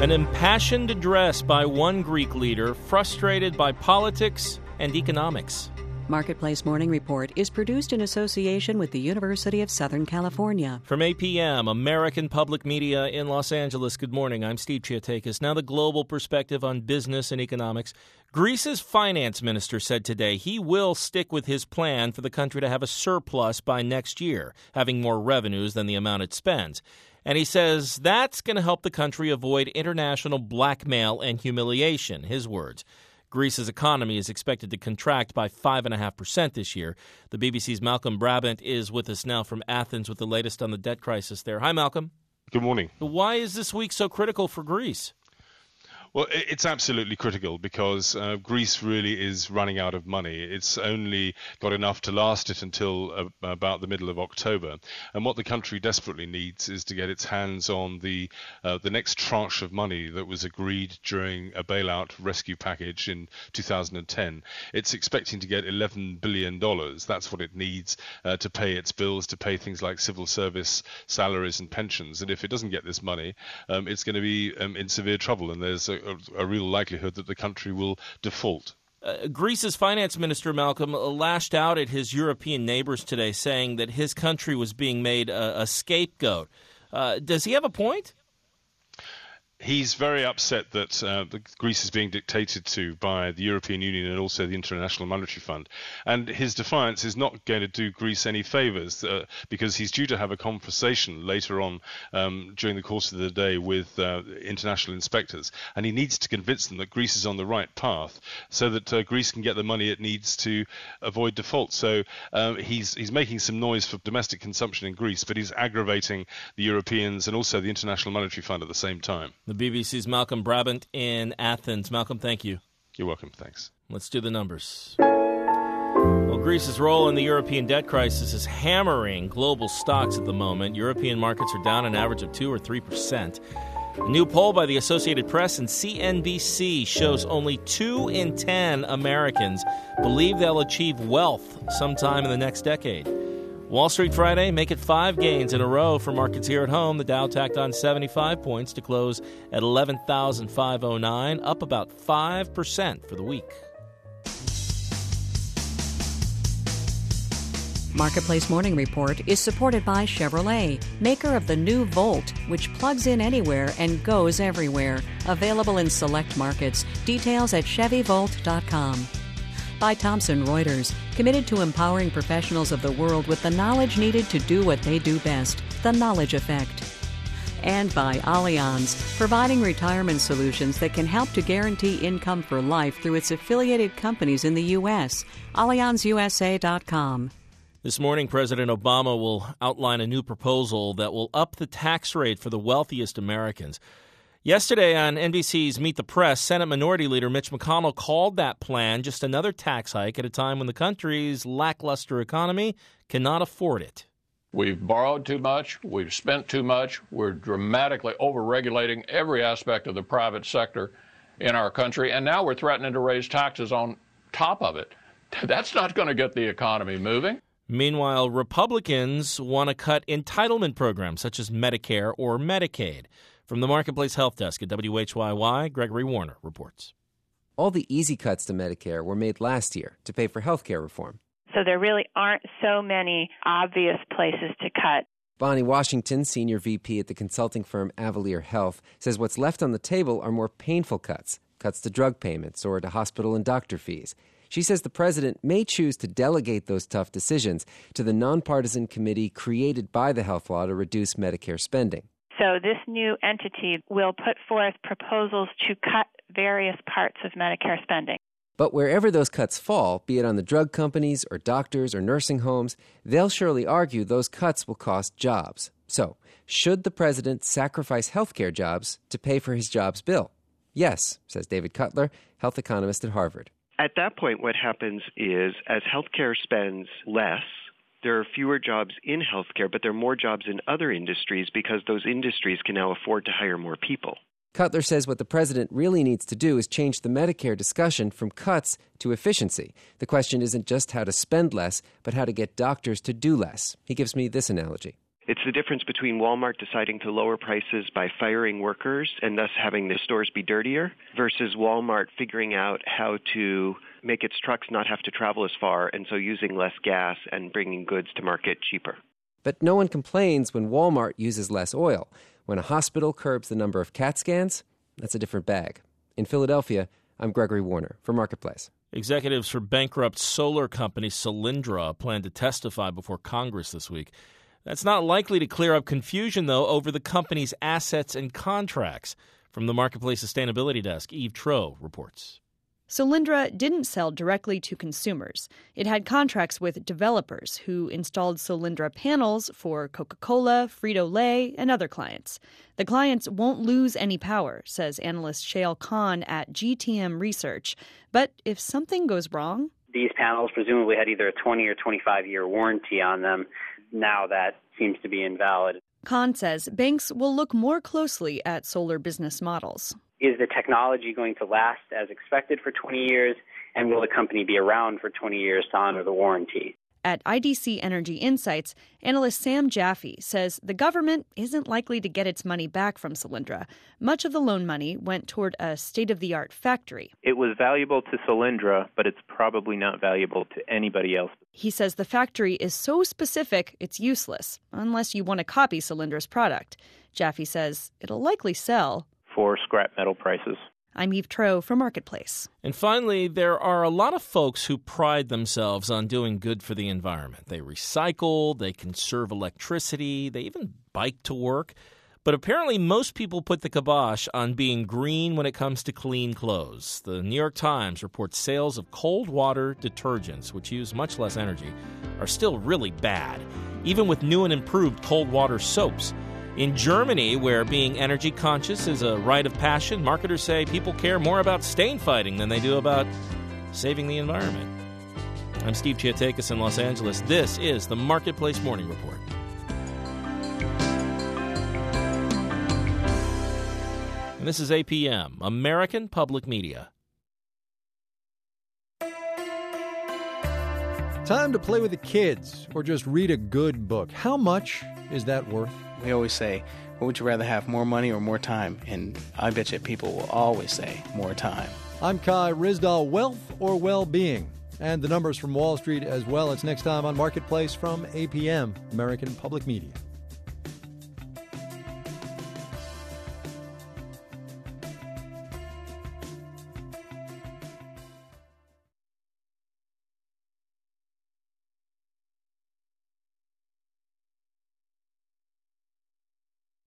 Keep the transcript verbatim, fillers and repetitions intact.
An impassioned address by one Greek leader frustrated by politics and economics. Marketplace Morning Report is produced in association with the University of Southern California. From A P M, American Public Media in Los Angeles. Good morning. I'm Steve Chiatakis. Now the global perspective on business and economics. Greece's finance minister said today he will stick with his plan for the country to have a surplus by next year, having more revenues than the amount it spends. And he says that's going to help the country avoid international blackmail and humiliation, his words. Greece's economy is expected to contract by five point five percent this year. The B B C's Malcolm Brabant is with us now from Athens with the latest on the debt crisis there. Hi, Malcolm. Good morning. Why is this week so critical for Greece? Well, it's absolutely critical because uh, Greece really is running out of money. It's only got enough to last it until uh, about the middle of October. And what the country desperately needs is to get its hands on the uh, the next tranche of money that was agreed during a bailout rescue package in two thousand ten. It's expecting to get eleven billion dollars. That's what it needs uh, to pay its bills, to pay things like civil service salaries and pensions. And if it doesn't get this money, um, it's going to be um, in severe trouble. And there's a A, a real likelihood that the country will default. Uh, Greece's finance minister, Malcolm, lashed out at his European neighbors today, saying that his country was being made a, a scapegoat. Uh, does he have a point? He's very upset that uh, the, Greece is being dictated to by the European Union and also the International Monetary Fund. And his defiance is not going to do Greece any favours uh, because he's due to have a conversation later on um, during the course of the day with uh, international inspectors. And he needs to convince them that Greece is on the right path so that uh, Greece can get the money it needs to avoid default. So um, he's, he's making some noise for domestic consumption in Greece, but he's aggravating the Europeans and also the International Monetary Fund at the same time. The B B C's Malcolm Brabant in Athens. Malcolm, thank you. You're welcome. Thanks. Let's do the numbers. Well, Greece's role in the European debt crisis is hammering global stocks at the moment. European markets are down an average of two or three percent. A new poll by the Associated Press and C N B C shows only two in ten Americans believe they'll achieve wealth sometime in the next decade. Wall Street Friday, make it five gains in a row for markets here at home. The Dow tacked on seventy-five points to close at eleven thousand five hundred nine, up about five percent for the week. Marketplace Morning Report is supported by Chevrolet, maker of the new Volt, which plugs in anywhere and goes everywhere. Available in select markets. Details at Chevy Volt dot com. By Thomson Reuters, committed to empowering professionals of the world with the knowledge needed to do what they do best, the Knowledge Effect. And by Allianz, providing retirement solutions that can help to guarantee income for life through its affiliated companies in the U S Allianz U S A dot com. This morning, President Obama will outline a new proposal that will up the tax rate for the wealthiest Americans. Yesterday on N B C's Meet the Press, Senate Minority Leader Mitch McConnell called that plan just another tax hike at a time when the country's lackluster economy cannot afford it. We've borrowed too much. We've spent too much. We're dramatically over-regulating every aspect of the private sector in our country, and now we're threatening to raise taxes on top of it. That's not going to get the economy moving. Meanwhile, Republicans want to cut entitlement programs such as Medicare or Medicaid. From the Marketplace Health Desk at W H Y Y, Gregory Warner reports. All the easy cuts to Medicare were made last year to pay for health care reform. So there really aren't so many obvious places to cut. Bonnie Washington, Senior V P at the consulting firm Avalier Health, says what's left on the table are more painful cuts, cuts to drug payments or to hospital and doctor fees. She says the president may choose to delegate those tough decisions to the nonpartisan committee created by the health law to reduce Medicare spending. So this new entity will put forth proposals to cut various parts of Medicare spending. But wherever those cuts fall, be it on the drug companies or doctors or nursing homes, they'll surely argue those cuts will cost jobs. So, should the president sacrifice healthcare jobs to pay for his jobs bill? Yes, says David Cutler, health economist at Harvard. At that point, what happens is as healthcare spends less, there are fewer jobs in healthcare, but there are more jobs in other industries because those industries can now afford to hire more people. Cutler says what the president really needs to do is change the Medicare discussion from cuts to efficiency. The question isn't just how to spend less, but how to get doctors to do less. He gives me this analogy. It's the difference between Walmart deciding to lower prices by firing workers and thus having their stores be dirtier versus Walmart figuring out how to make its trucks not have to travel as far and so using less gas and bringing goods to market cheaper. But no one complains when Walmart uses less oil. When a hospital curbs the number of CAT scans, that's a different bag. In Philadelphia, I'm Gregory Warner for Marketplace. Executives for bankrupt solar company Solyndra plan to testify before Congress this week. That's not likely to clear up confusion, though, over the company's assets and contracts. From the Marketplace Sustainability Desk, Eve Troeh reports. Solyndra didn't sell directly to consumers. It had contracts with developers who installed Solyndra panels for Coca-Cola, Frito-Lay, and other clients. The clients won't lose any power, says analyst Shail Khan at G T M Research. But if something goes wrong... These panels presumably had either a twenty or twenty-five year warranty on them. Now that seems to be invalid. Khan says banks will look more closely at solar business models. Is the technology going to last as expected for twenty years, and will the company be around for twenty years to honor the warranty? At I D C Energy Insights, analyst Sam Jaffe says the government isn't likely to get its money back from Solyndra. Much of the loan money went toward a state-of-the-art factory. It was valuable to Solyndra, but it's probably not valuable to anybody else. He says the factory is so specific it's useless, unless you want to copy Solyndra's product. Jaffe says it'll likely sell for scrap metal prices. I'm Eve Troeh for Marketplace. And finally, there are a lot of folks who pride themselves on doing good for the environment. They recycle, they conserve electricity, they even bike to work. But apparently most people put the kibosh on being green when it comes to clean clothes. The New York Times reports sales of cold water detergents, which use much less energy, are still really bad, even with new and improved cold water soaps. In Germany, where being energy conscious is a rite of passion, marketers say people care more about stain fighting than they do about saving the environment. I'm Steve Chiatakis in Los Angeles. This is the Marketplace Morning Report. And this is A P M, American Public Media. Time to play with the kids or just read a good book. How much is that worth? We always say, what would you rather have, more money or more time? And I bet you people will always say more time. I'm Kai Ryssdal. Wealth or well-being? And the numbers from Wall Street as well. It's next time on Marketplace from A P M, American Public Media.